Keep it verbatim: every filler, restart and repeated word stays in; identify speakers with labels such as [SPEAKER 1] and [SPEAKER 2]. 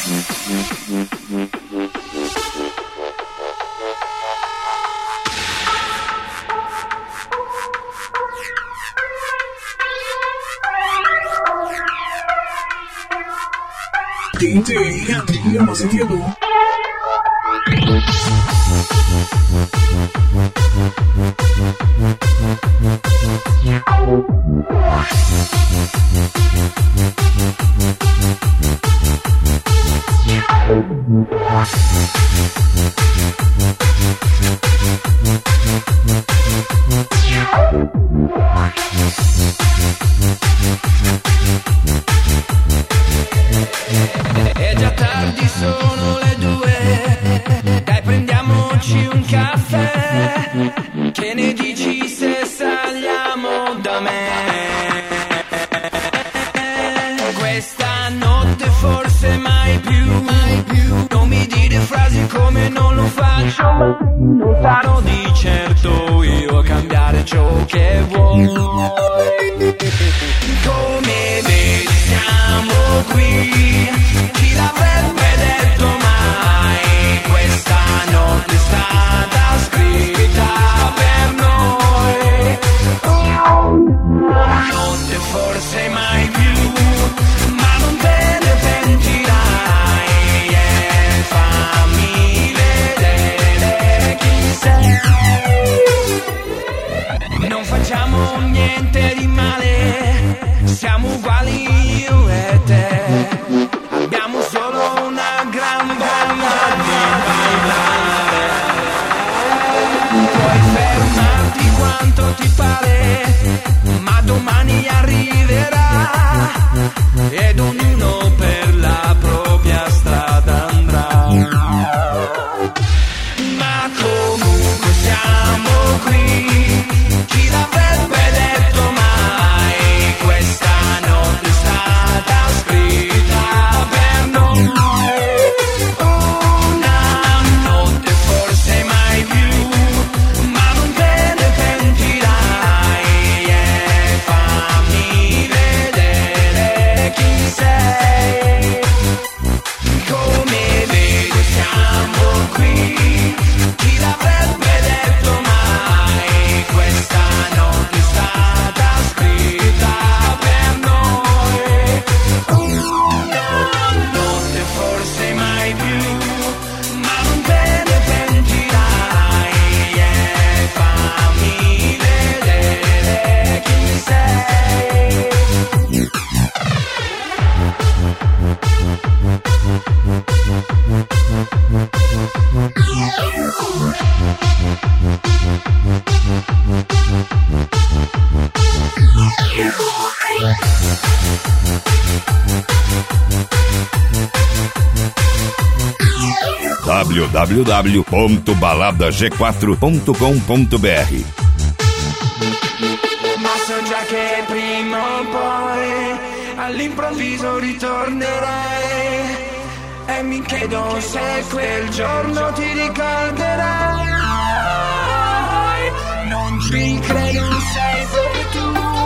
[SPEAKER 1] D J Andy, vamos sintiendo.
[SPEAKER 2] È già tardi, sono le due, dai prendiamoci un caffè, che ne dici se saliamo da me? Questa notte forse mai più, mai più, non mi dire frasi come non lo faccio mai, non sarò di certo io a cambiare ciò che vuoi. Come vedi siamo qui, chi l'avrebbe detto mai, questa notte è stata scritta per noi, una notte forse mai più, ma non te ne pentirai, e fammi vedere chi sei. Non facciamo niente di male, siamo uguali io e te, abbiamo solo una gran voglia di bailare. Puoi fermarti quanto ti pare, ma domani arriverà ed ognuno per la propria strada andrà. Ma comunque siamo qui, chi l'avrebbe detto mai, questa notte è stata scritta per noi, una notte forse mai più, ma non te ne pentirai, e fammi vedere chi sei. Come vedi siamo qui, chi l'avrebbe detto mai, questa notte è stata scritta per noi, una notte forse mai più, ma non te ne pentirai, e fammi vedere chi sei.
[SPEAKER 3] w w w ponto balada g quattro ponto com ponto b r.
[SPEAKER 2] Ma so già che prima o poi all'improvviso ritornerai, e mi chiedo se quel giorno ti ricorderai. Non ci credo, sei proprio tu.